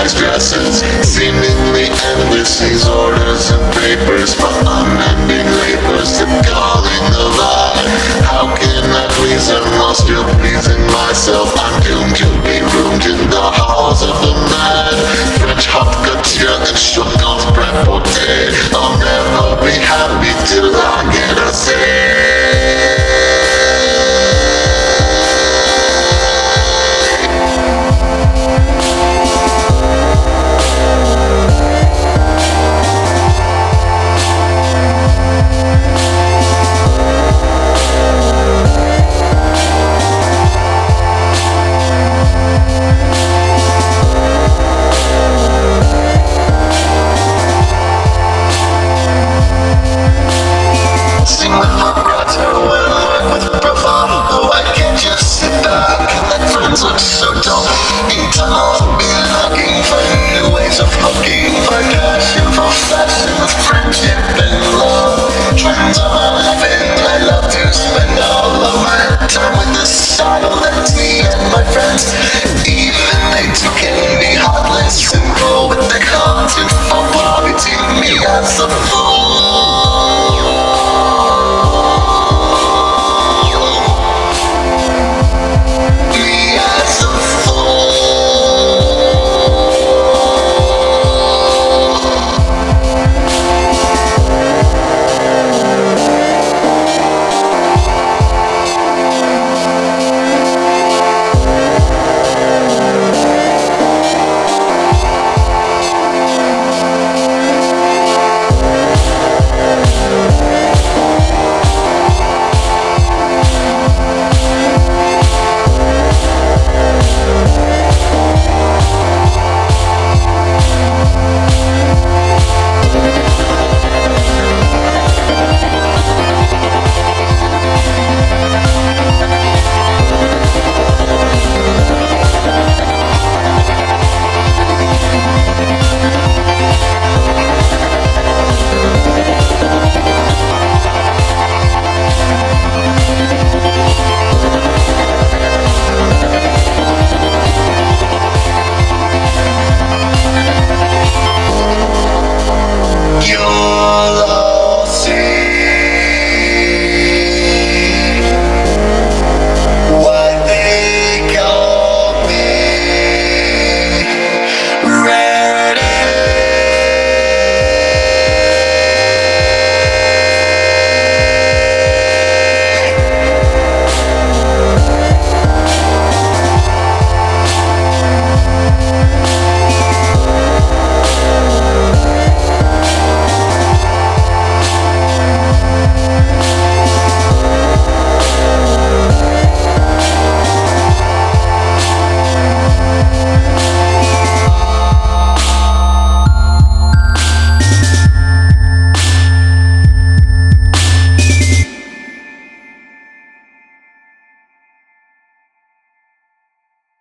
these dresses, seemingly endless, these orders and papers, my unending labors, the calling of I. How can I please them while still pleasing myself? I'm doomed to be roomed in the halls of the mad. French hot couture and Chopin's prêt-à-porter. I'll never be happy till I get a say. Looks so dull. Each time I'll be looking for new ways of hooking, for passion, for fashion, for friendship and love. Trends of my living, I love to spend all of my time with the style that's me and my friends. Even they too can be heartless and go with the content for poverty. Me as a fool.